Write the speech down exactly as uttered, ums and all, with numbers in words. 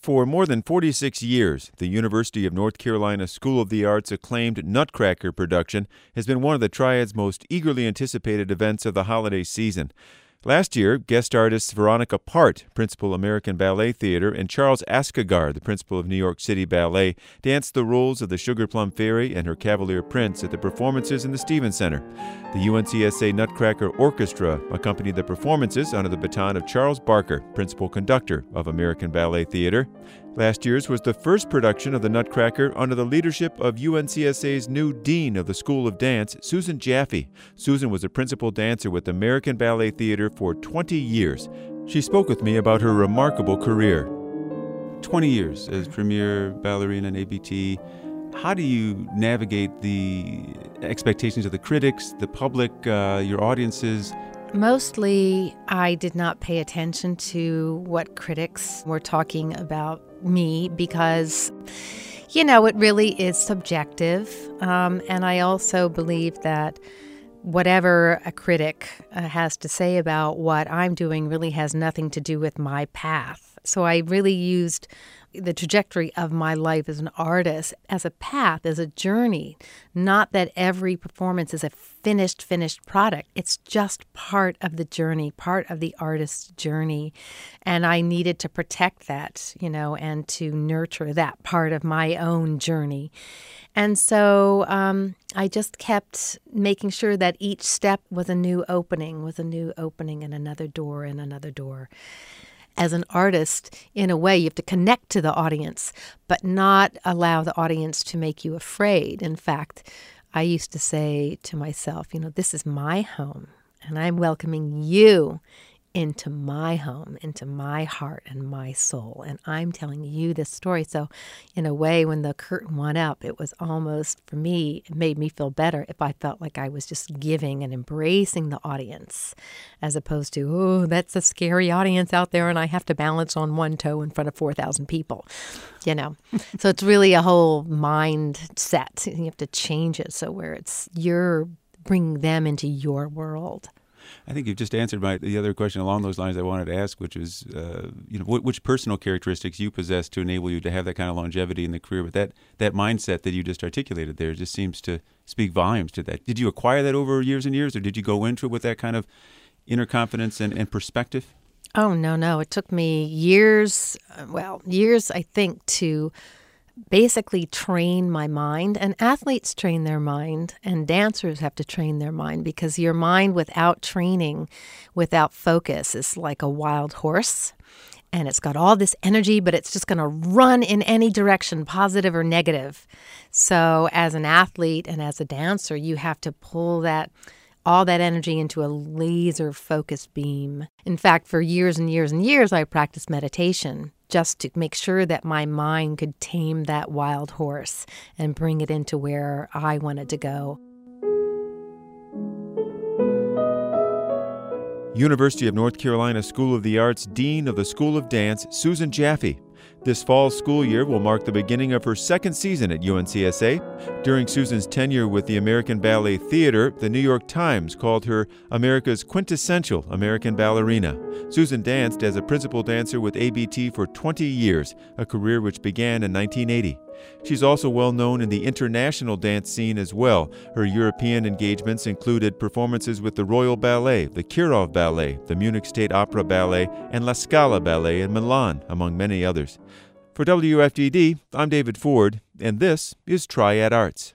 For more than forty-six years, the University of North Carolina School of the Arts' acclaimed Nutcracker production has been one of the Triad's most eagerly anticipated events of the holiday season. Last year, guest artists Veronica Part, principal American Ballet Theater, and Charles Askegar, the principal of New York City Ballet, danced the roles of the Sugar Plum Fairy and her Cavalier Prince at the performances in the Stevens Center. The U N C S A Nutcracker Orchestra accompanied the performances under the baton of Charles Barker, principal conductor of American Ballet Theater. Last year's was the first production of the Nutcracker under the leadership of U N C S A's new Dean of the School of Dance, Susan Jaffe. Susan was a principal dancer with American Ballet Theater for twenty years. She spoke with me about her remarkable career. twenty years as premier ballerina in A B T. How do you navigate the expectations of the critics, the public, uh, your audiences? Mostly, I did not pay attention to what critics were talking about me because, you know, it really is subjective. Um, and I also believe that whatever a critic uh, has to say about what I'm doing really has nothing to do with my path. So I really used the trajectory of my life as an artist as a path, as a journey. Not that every performance is a finished, finished product. It's just part of the journey, part of the artist's journey. And I needed to protect that, you know, and to nurture that part of my own journey. And so um, I just kept making sure that each step was a new opening, was a new opening and another door and another door. As an artist, in a way, you have to connect to the audience, but not allow the audience to make you afraid. In fact, I used to say to myself, you know, this is my home, and I'm welcoming you into my home, into my heart and my soul. And I'm telling you this story. So in a way, when the curtain went up, it was almost, for me, it made me feel better if I felt like I was just giving and embracing the audience, as opposed to, oh, that's a scary audience out there and I have to balance on one toe in front of four thousand people, you know. So it's really a whole mindset. You have to change it so where it's you're bringing them into your world. I think you've just answered my the other question along those lines I wanted to ask, which was, uh, you know, which personal characteristics you possess to enable you to have that kind of longevity in the career. But that, that mindset that you just articulated there just seems to speak volumes to that. Did you acquire that over years and years, or did you go into it with that kind of inner confidence and, and perspective? Oh, no, no. It took me years, well, years, I think, to basically train my mind. And athletes train their mind, and dancers have to train their mind, because your mind without training, without focus, is like a wild horse. And it's got all this energy, but it's just going to run in any direction, positive or negative. So as an athlete and as a dancer, you have to pull that all that energy into a laser-focused beam. In fact, for years and years and years, I practiced meditation just to make sure that my mind could tame that wild horse and bring it into where I wanted to go. University of North Carolina School of the Arts Dean of the School of Dance, Susan Jaffe. This fall school year will mark the beginning of her second season at U N C S A. During Susan's tenure with the American Ballet Theater, the New York Times called her America's quintessential American ballerina. Susan danced as a principal dancer with A B T for twenty years, a career which began in nineteen eighty. She's also well known in the international dance scene as well. Her European engagements included performances with the Royal Ballet, the Kirov Ballet, the Munich State Opera Ballet, and La Scala Ballet in Milan, among many others. For W F D D, I'm David Ford, and this is Triad Arts.